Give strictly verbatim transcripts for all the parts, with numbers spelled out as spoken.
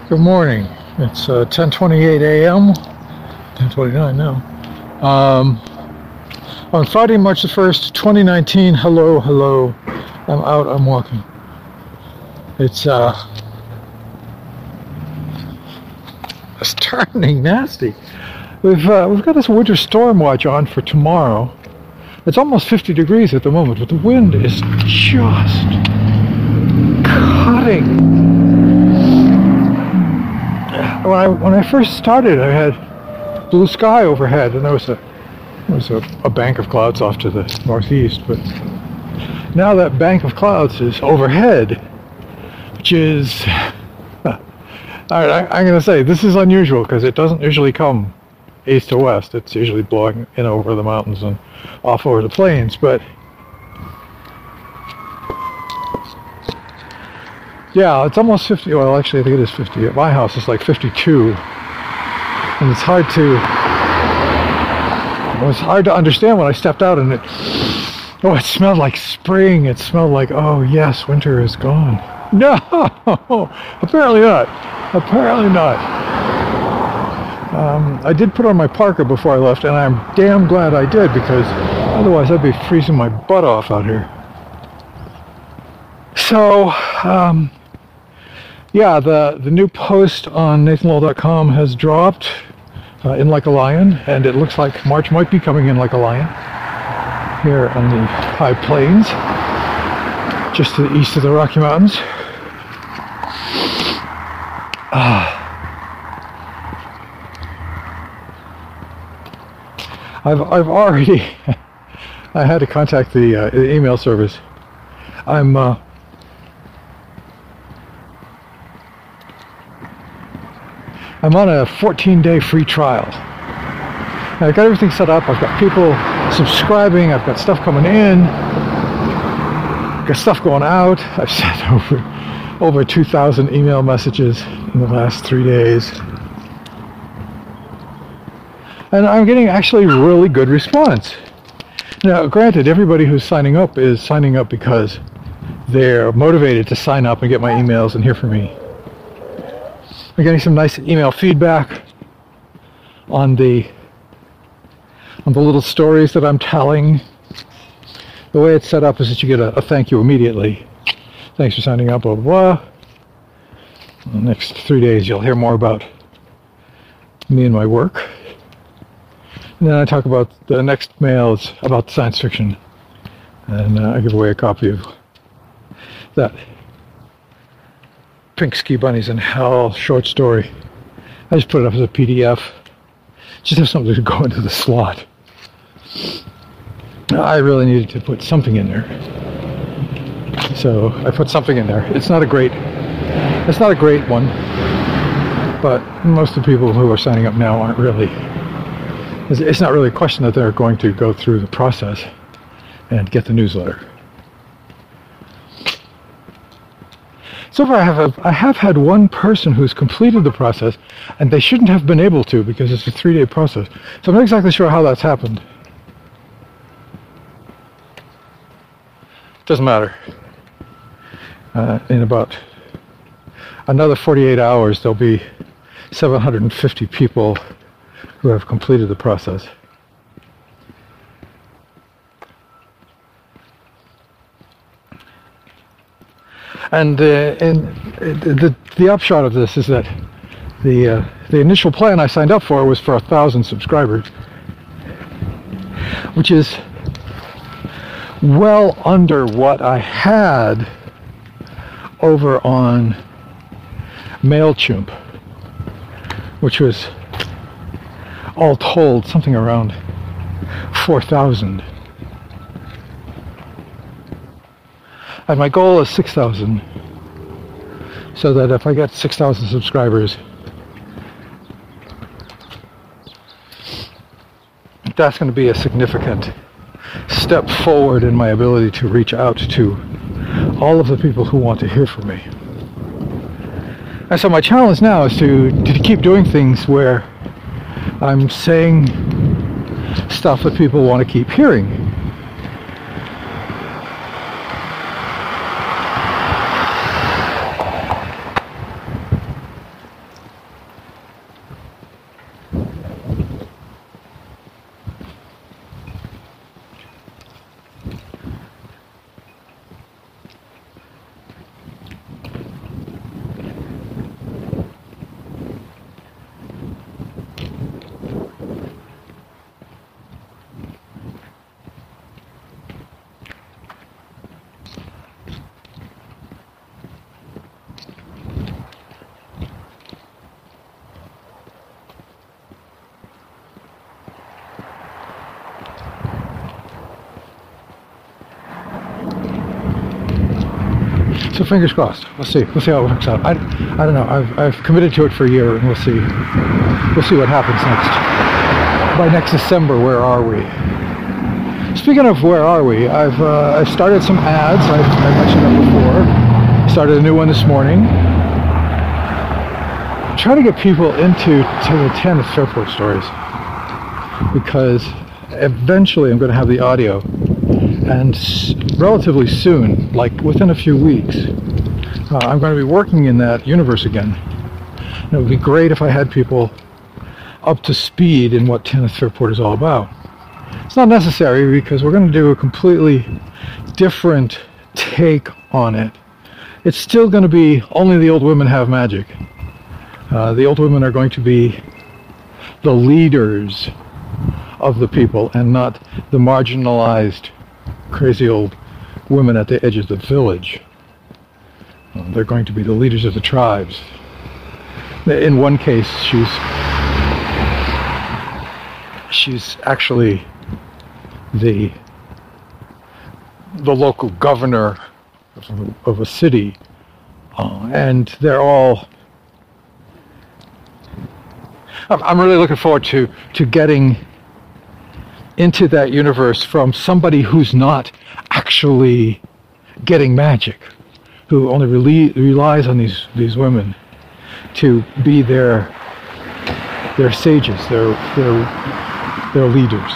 Good morning. It's uh, ten twenty-eight a m ten twenty-nine now. Um, on Friday, March the first, twenty nineteen. Hello, hello. I'm out. I'm walking. It's uh, it's turning nasty. We've uh, we've got this winter storm watch on for tomorrow. It's almost fifty degrees at the moment, but the wind is just cutting. When I when I first started, I had blue sky overhead, and there was a there was a, a bank of clouds off to the northeast. But now that bank of clouds is overhead, which is all right. I, I'm going to say this is unusual because it doesn't usually come east to west. It's usually blowing in over the mountains and off over the plains. But yeah, it's almost fifty. Well, actually, I think it is fifty. At my house, it's like fifty-two, and it's hard to. It was hard to understand when I stepped out, and it. Oh, it smelled like spring. It smelled like, oh yes, winter is gone. No, apparently not. Apparently not. Um, I did put on my parka before I left, and I'm damn glad I did, because otherwise I'd be freezing my butt off out here. So. Um, Yeah, the, the new post on Nathan Lowell dot com has dropped, uh, in like a lion, and it looks like March might be coming in like a lion here on the high plains, just to the east of the Rocky Mountains. Uh, I've, I've already, I had to contact the, uh, the email service. I'm, uh, I'm on a fourteen day free trial. I've got everything set up. I've got people subscribing. I've got stuff coming in. I've got stuff going out. I've sent over over two thousand email messages in the last three days. And I'm getting actually really good response. Now, granted, everybody who's signing up is signing up because they're motivated to sign up and get my emails and hear from me. I'm getting some nice email feedback on the on the little stories that I'm telling. The way it's set up is that you get a, a thank you immediately. Thanks for signing up, blah, blah, blah. In the next three days, you'll hear more about me and my work. And then I talk about the next mail is about science fiction. And uh, I give away a copy of that Pink Ski Bunnies in Hell short story. I just put it up as a P D F. Just have something to go into the slot. I really needed to put something in there. So I put something in there. It's not a great it's not a great one. But most of the people who are signing up now aren't really it's not really a question that they're going to go through the process and get the newsletter. So far I have, I have had one person who's completed the process, and they shouldn't have been able to because it's a three-day process. So I'm not exactly sure how that's happened. Doesn't matter. Uh, in about another forty-eight hours, there'll be seven hundred fifty people who have completed the process. And, uh, and the, the upshot of this is that the uh, the initial plan I signed up for was for a thousand subscribers, which is well under what I had over on MailChimp, which was all told something around four thousand. And my goal is six thousand, so that if I get six thousand subscribers, that's going to be a significant step forward in my ability to reach out to all of the people who want to hear from me. And so my challenge now is to, to keep doing things where I'm saying stuff that people want to keep hearing. So fingers crossed. We'll see. We'll see how it works out. I, I don't know. I've, I've committed to it for a year, and we'll see. We'll see what happens next. By next December, where are we? Speaking of where are we, I've uh, I've started some ads. I've, I mentioned them before. Started a new one this morning. I'm trying to get people into to the Tanith Fairport stories, because eventually I'm going to have the audio, and s- relatively soon, like within a few weeks, uh, I'm going to be working in that universe again. And it would be great if I had people up to speed in what Tanith Fairport is all about. It's not necessary, because we're going to do a completely different take on it. It's still going to be only the old women have magic. Uh, the old women are going to be the leaders of the people, and not the marginalized, crazy old women at the edge of the village. Uh, they're going to be the leaders of the tribes. In one case, she's she's actually the the local governor of, of a city, uh, and they're all. I'm really looking forward to to getting into that universe from somebody who's not actually getting magic, who only really relies on these these women to be their their sages, their their their leaders.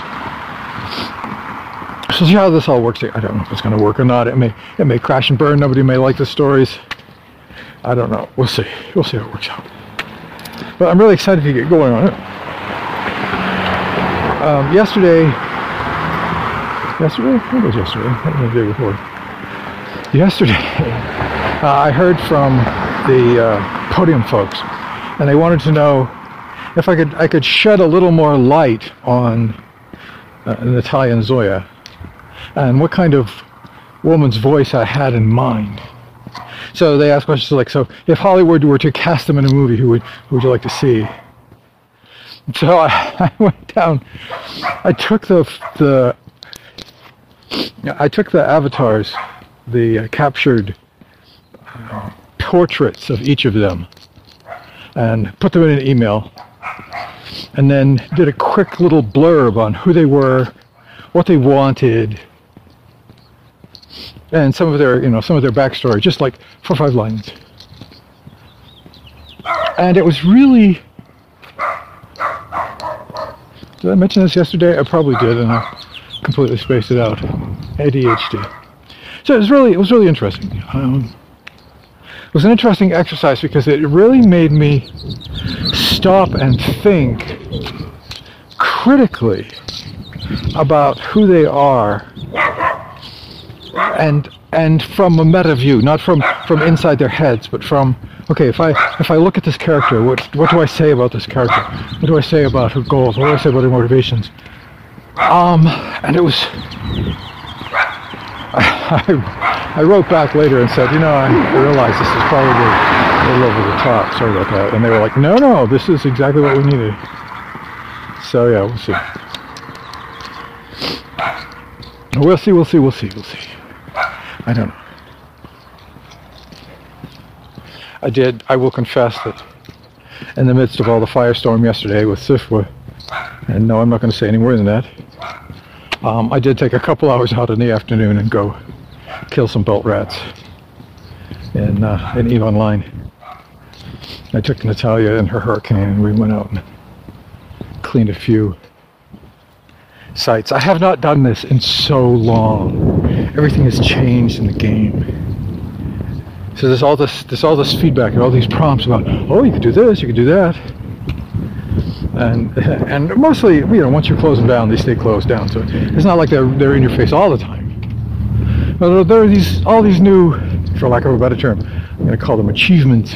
So see how this all works. I don't know if it's going to work or not. It may it may crash and burn. Nobody may like the stories. I don't know. We'll see. We'll see how it works out. But I'm really excited to get going on it. Um, yesterday, yesterday? What was yesterday? What was the day before? Yesterday, uh, I heard from the uh, Podium folks, and they wanted to know if I could I could shed a little more light on uh, Natalia and Zoya, and what kind of woman's voice I had in mind. So they asked questions like, so if Hollywood were to cast them in a movie, who would who would you like to see? So I, I went down. I took the the I took the avatars, the uh, captured uh, portraits of each of them, and put them in an email, and then did a quick little blurb on who they were, what they wanted, and some of their, you know, some of their backstory, just like four or five lines. And it was really. Did I mention this yesterday? I probably did, and I completely spaced it out. A D H D. So it was really, it was really interesting. Um, it was an interesting exercise because it really made me stop and think critically about who they are, and and from a meta view, not from from inside their heads, but from, okay, if I if I look at this character, what what do I say about this character? What do I say about her goals? What do I say about her motivations? Um, and it was. I, I, I wrote back later and said, you know, I, I realized this is probably a little over the top. Sorry about that. And they were like, no, no, this is exactly what we needed. So yeah, we'll see. We'll see. We'll see. We'll see. We'll see. I don't know. I did, I will confess that in the midst of all the firestorm yesterday with Sifwa, and no, I'm not going to say any more than that, um, I did take a couple hours out in the afternoon and go kill some belt rats in, uh, in EVE Online. I took Natalia and her hurricane, and we went out and cleaned a few sites. I have not done this in so long. Everything has changed in the game. So there's all this, there's all this feedback and all these prompts about, oh, you could do this, you could do that, and and mostly, you know, once you're closing down, they stay closed down. So it's not like they're they're in your face all the time. But there are these all these new, for lack of a better term, I'm going to call them achievements.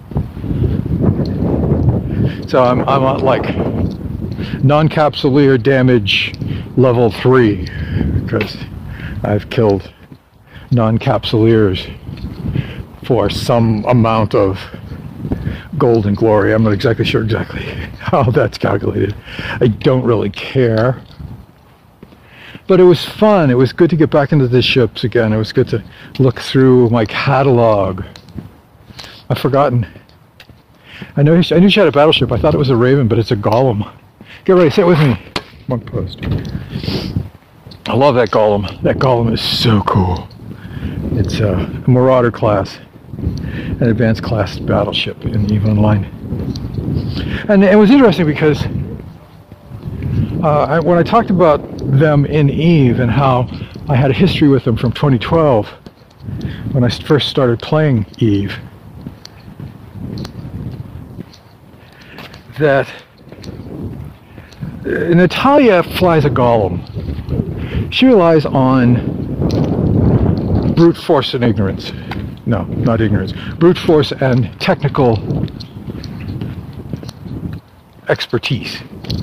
So I'm I'm at like non-capsuleer damage level three because I've killed non-capsuleers for some amount of gold and glory. I'm not exactly sure exactly how that's calculated. I don't really care. but it was fun. It was good to get back into the ships again. It was good to look through my catalog. I've forgotten. I know I knew she had a battleship. I thought it was a Raven, but it's a Golem. Get ready, sit with me. Monk post. I love that Golem. That Golem is so cool. It's a Marauder class, an advanced class battleship in the EVE Online. And it was interesting because uh, I, when I talked about them in EVE and how I had a history with them from twenty twelve, when I first started playing EVE, that Natalia flies a Golem. She relies on brute force and ignorance. No, not ignorance. Brute force and technical expertise.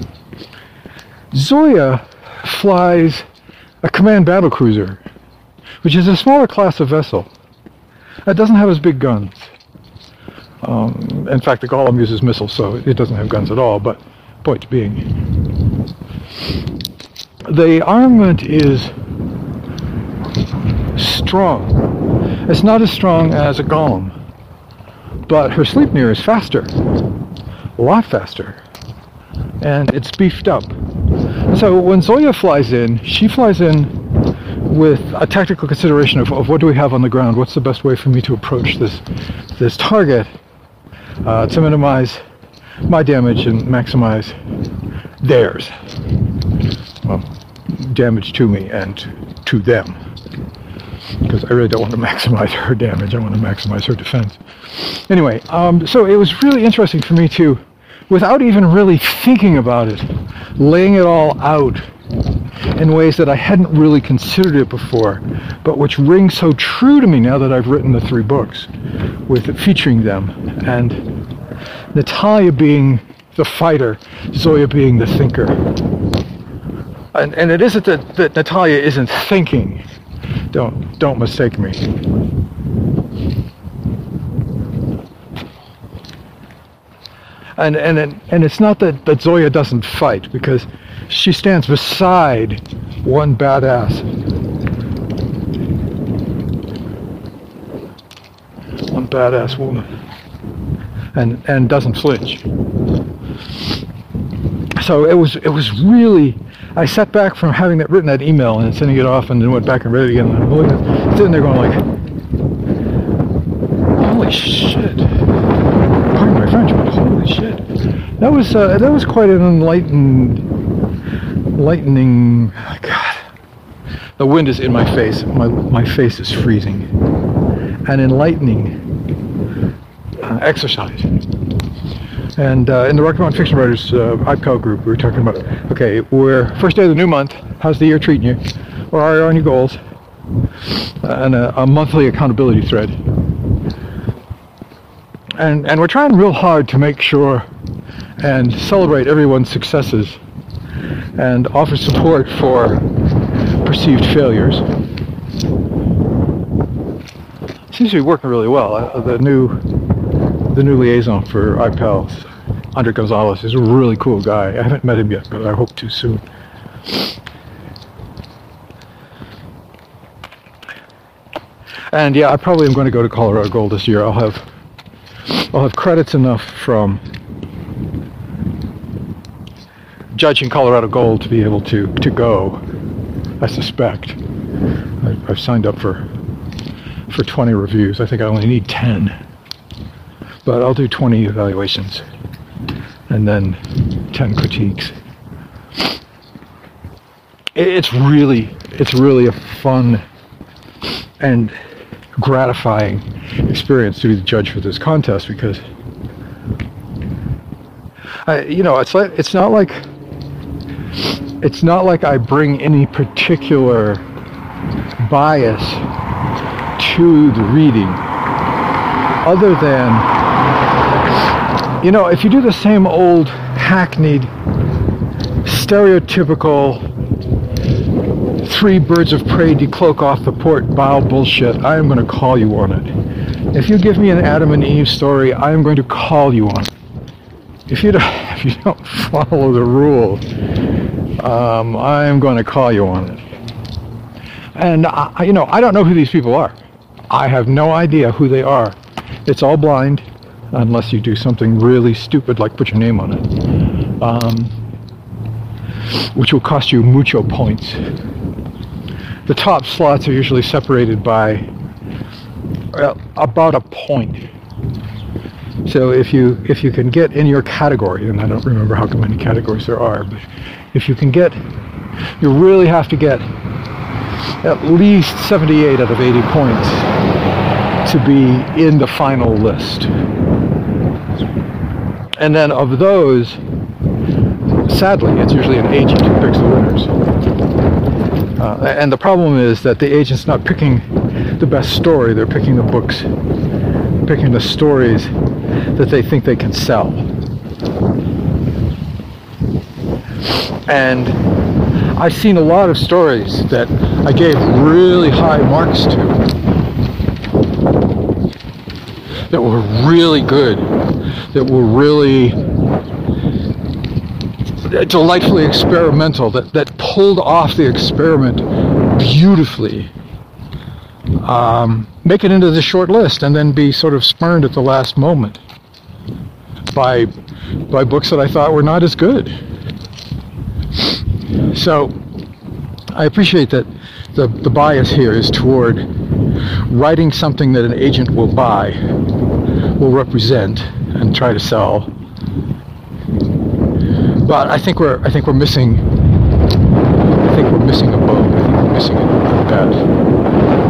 Zoya flies a command battlecruiser, which is a smaller class of vessel. It doesn't have as big guns. Um, in fact, the Golem uses missiles, so it doesn't have guns at all, but point being, the armament is strong. It's not as strong as a Golem, but her Sleipnir is faster, a lot faster, and it's beefed up. So when Zoya flies in, she flies in with a tactical consideration of, of what do we have on the ground, what's the best way for me to approach this, this target uh, to minimize my damage and maximize theirs. Well, damage to me and to them. Because I really don't want to maximize her damage, I want to maximize her defense. Anyway, um, so it was really interesting for me to, without even really thinking about it, laying it all out in ways that I hadn't really considered it before, but which ring so true to me now that I've written the three books, with featuring them, and Natalia being the fighter, Zoya being the thinker. And, and it isn't that, that Natalia isn't thinking. Don't don't mistake me. And and and it's not that, that Zoya doesn't fight, because she stands beside one badass, one badass woman, and and doesn't flinch. So it was it was really. I sat back from having that written that email and sending it off, and then went back and read it again. And I'm looking, sitting there going like, "Holy shit!" Pardon my French, but holy shit! That was uh, that was quite an enlightened, enlightening. Oh God, the wind is in my face. My my face is freezing. An enlightening uh, exercise. And uh, in the Rocky Mountain Fiction Writers uh, I P C A L group, we were talking about, okay, we're first day of the new month, how's the year treating you? Where are you on your goals? Uh, and a, a monthly accountability thread. And, and we're trying real hard to make sure and celebrate everyone's successes and offer support for perceived failures. Seems to be working really well. Uh, the new The new liaison for I P C A L, Andre Gonzalez, is a really cool guy. I haven't met him yet, but I hope to soon. And yeah, I probably am going to go to Colorado Gold this year. I'll have I'll have credits enough from judging Colorado Gold to be able to to go. I suspect. I, I've signed up for for twenty reviews. I think I only need ten. But I'll do twenty evaluations and then ten critiques. It's really, it's really a fun and gratifying experience to be the judge for this contest, because, I, you know, it's like it's not like it's not like I bring any particular bias to the reading, other than, you know, if you do the same old hackneyed, stereotypical three birds of prey decloak off the port bow bullshit, I am going to call you on it. If you give me an Adam and Eve story, I am going to call you on it. If you don't, if you don't follow the rules, um, I am going to call you on it. And, I, you know, I don't know who these people are. I have no idea who they are. It's all blind, unless you do something really stupid like put your name on it, um, which will cost you mucho points. The top slots are usually separated by well, about a point. So if you if you can get in your category, and I don't remember how many categories there are, but if you can get, you really have to get at least seventy-eight out of eighty points to be in the final list. And then of those, sadly, it's usually an agent who picks the winners. Uh, and the problem is that the agent's not picking the best story, they're picking the books, picking the stories that they think they can sell. And I've seen a lot of stories that I gave really high marks to, that were really good, that were really delightfully experimental, that, that pulled off the experiment beautifully. Um, make it into the short list and then be sort of spurned at the last moment by by books that I thought were not as good. So I appreciate that the, the bias here is toward writing something that an agent will buy, will represent, and try to sell. But I think we're I think we're missing I think we're missing a boat. I think we're missing a bet.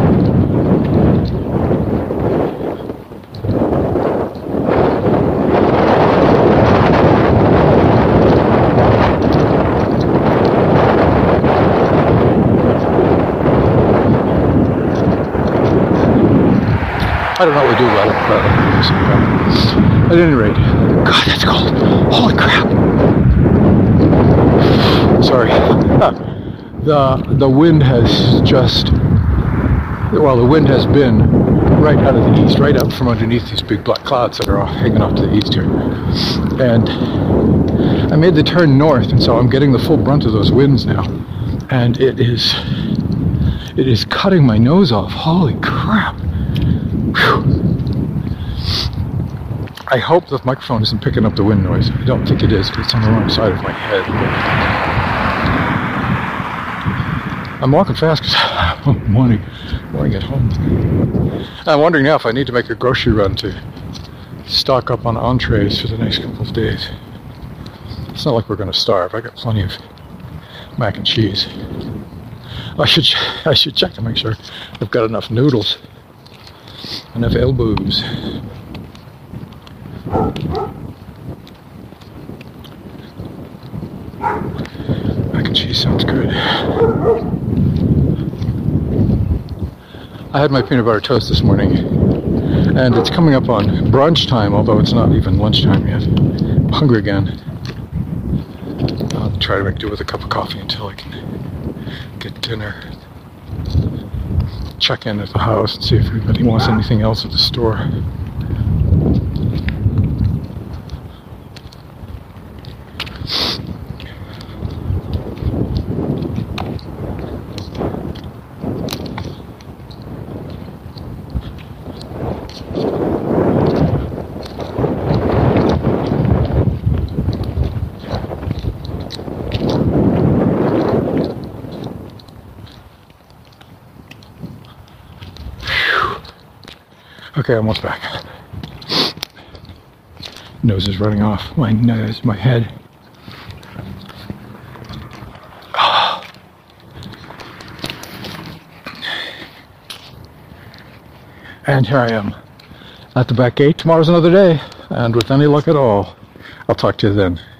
I don't know what we do about it, but at any rate, God, that's cold. Holy crap. Sorry. The, the wind has just, well, the wind has been right out of the east, right out from underneath these big black clouds that are all hanging off to the east here. And I made the turn north, and so I'm getting the full brunt of those winds now. And it is, it is cutting my nose off. Holy crap. Whew. I hope the microphone isn't picking up the wind noise. I don't think it is, but it's on the wrong side of my head. I'm walking fast because I'm wanting, wanting to get home. I'm wondering now if I need to make a grocery run to stock up on entrees for the next couple of days. It's not like we're going to starve. I got plenty of mac and cheese. I should I should check to make sure I've got enough noodles. Enough elbows. Mac and cheese sounds good. I had my peanut butter toast this morning, and it's coming up on brunch time, although it's not even lunchtime yet. I'm hungry again. I'll try to make do with a cup of coffee until I can get dinner. Check in at the house and see if anybody wants anything else at the store. Okay, almost back. Nose is running off. My nose, my head. Oh. And here I am at the back gate. Tomorrow's another day, and with any luck at all, I'll talk to you then.